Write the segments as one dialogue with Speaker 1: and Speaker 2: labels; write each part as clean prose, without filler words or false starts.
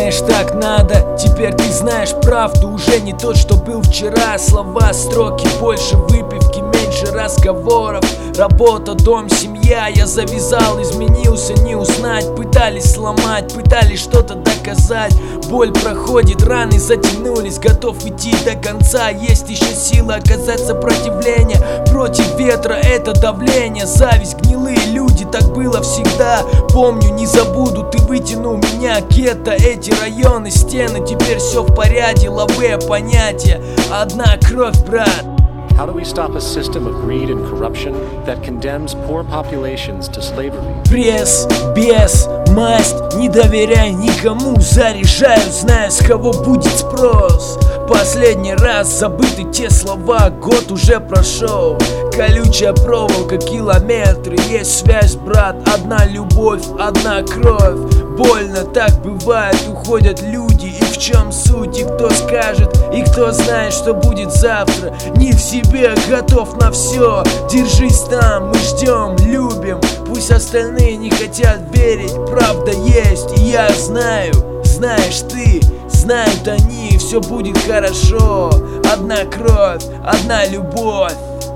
Speaker 1: Думаешь, так надо, теперь ты знаешь правду. Уже не тот, что был вчера. Слова, строки, больше выпивки, меньше разговоров. Работа, дом, семья. Я завязал, изменился, не узнать. Пытались сломать, пытались что-то доказать. Боль проходит, раны затянулись. Готов идти до конца. Есть еще сила оказать сопротивление. Против ветра это давление. Зависть, гнилые люди, так было всегда. Помню, не забуду, ты вытянул меня. Гетто, эти районы, стены. Теперь все в порядке, лавые понятия. Одна кровь, брат.
Speaker 2: How do we stop a system of greed and corruption that condemns poor populations to slavery?
Speaker 1: Пресс, бес, масть, не доверяй никому. Заряжаю, зная, с кого будет спрос. Последний раз забыты те слова, год уже прошел. Колючая проволока, километры. Есть связь, брат, одна любовь, одна кровь. Больно так бывает, уходят люди. И в чем суть, и кто скажет, и кто знает, что будет завтра. Не в себе, готов на все. Держись там, мы ждем, любим. Пусть остальные не хотят верить, правда есть, и я знаю. Знаешь ты, знают они, все будет хорошо. Одна кровь, одна любовь.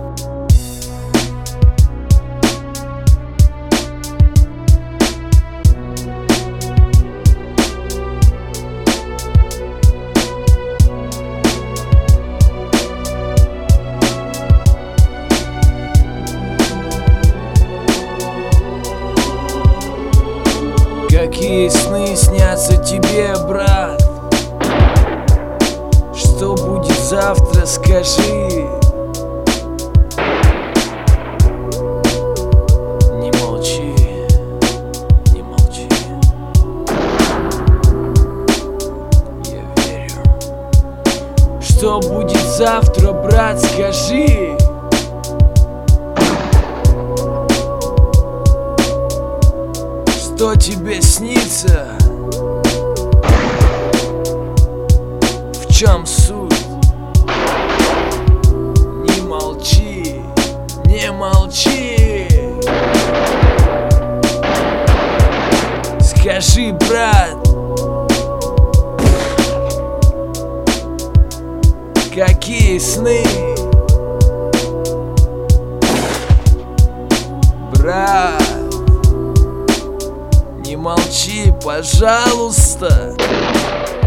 Speaker 1: Какие сны снятся тебе, брат? Что будет завтра, скажи. Не молчи, не молчи. Я верю. Что будет завтра, брат, скажи. Что тебе снится? В чем суть? Не молчи, не молчи. Скажи, брат, какие сны? Брат, не молчи, пожалуйста.